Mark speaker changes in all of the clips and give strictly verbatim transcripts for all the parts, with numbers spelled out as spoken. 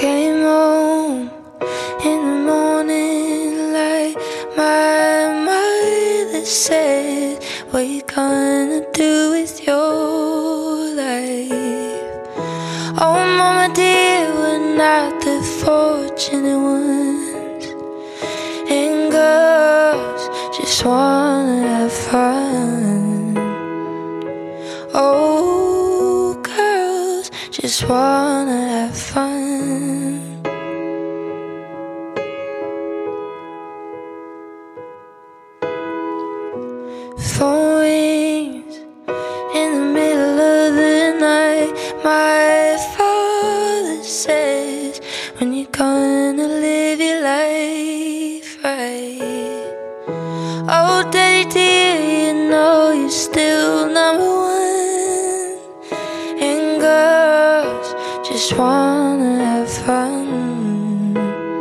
Speaker 1: came home in the morning like my mother said, what you gonna do with your life? Oh mama dear, we're not the fortunate ones, and girls just wanna have fun. Oh, girls just wanna have fun. Phone rings in the middle of the night. My father says, when you gonna live your life right? Oh daddy dear, you know you're still number one, and girls just wanna have fun.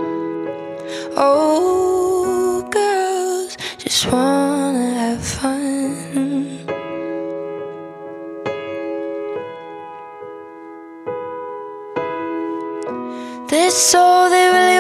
Speaker 1: Oh, girls just wanna have fun. That's all they really